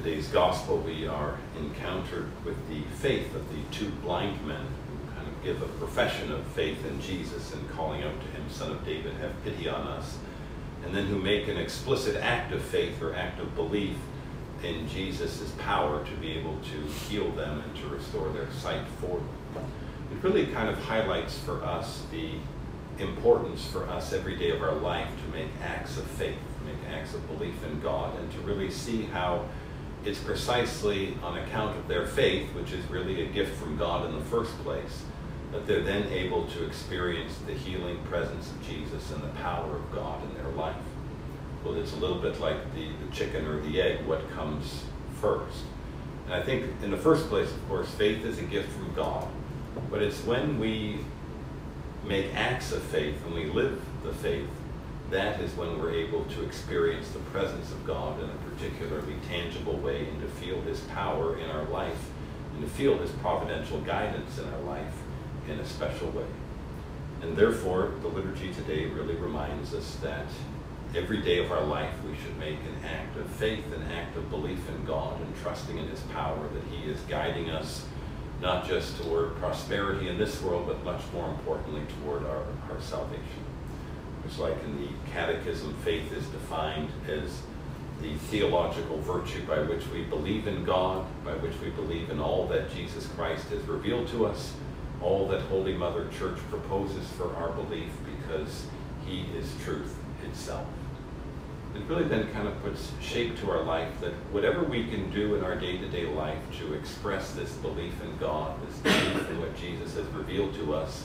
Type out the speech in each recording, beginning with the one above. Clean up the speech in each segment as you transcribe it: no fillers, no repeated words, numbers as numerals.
today's gospel, we are encountered with the faith of the two blind men who kind of give a profession of faith in Jesus and calling out to him, "Son of David, have pity on us," and then who make an explicit act of faith or act of belief in Jesus' power to be able to heal them and to restore their sight for them. It really kind of highlights for us the importance for us every day of our life to make acts of faith, make acts of belief in God, and to really see how it's precisely on account of their faith, which is really a gift from God in the first place, that they're then able to experience the healing presence of Jesus and the power of God in their life. Well, it's a little bit like the chicken or the egg, what comes first. And I think in the first place, of course, faith is a gift from God, but it's when we make acts of faith, when we live the faith, that is when we're able to experience the presence of God in a particularly tangible way and to feel his power in our life and to feel his providential guidance in our life in a special way. And therefore, the liturgy today really reminds us that every day of our life we should make an act of faith, an act of belief in God and trusting in his power, that he is guiding us not just toward prosperity in this world, but much more importantly toward our salvation. It's like in the Catechism, faith is defined as the theological virtue by which we believe in God, by which we believe in all that Jesus Christ has revealed to us, all that Holy Mother Church proposes for our belief, because he is truth itself. It really then kind of puts shape to our life that whatever we can do in our day-to-day life to express this belief in God, this belief in what Jesus has revealed to us,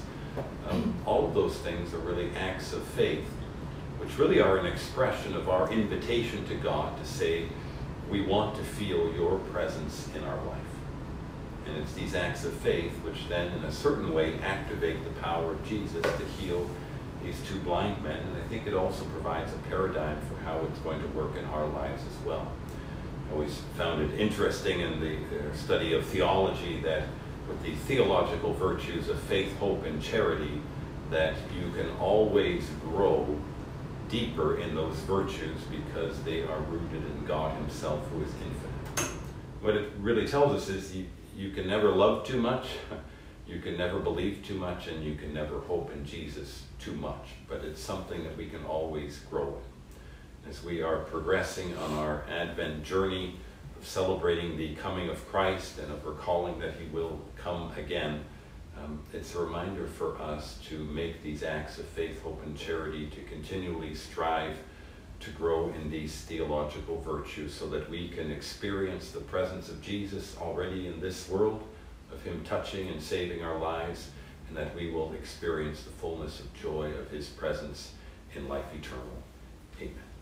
all of those things are really acts of faith, which really are an expression of our invitation to God to say, we want to feel your presence in our life. And it's these acts of faith which then in a certain way activate the power of Jesus to heal these two blind men, and I think it also provides a paradigm for how it's going to work in our lives as well. I always found it interesting in the study of theology that with the theological virtues of faith, hope, and charity, that you can always grow deeper in those virtues because they are rooted in God himself, who is infinite. What it really tells us is you can never love too much, you can never believe too much, and you can never hope in Jesus too much, but it's something that we can always grow in. As we are progressing on our Advent journey of celebrating the coming of Christ and of recalling that he will come again, it's a reminder for us to make these acts of faith, hope, and charity, to continually strive to grow in these theological virtues so that we can experience the presence of Jesus already in this world, of him touching and saving our lives, and that we will experience the fullness of joy of his presence in life eternal. Amen.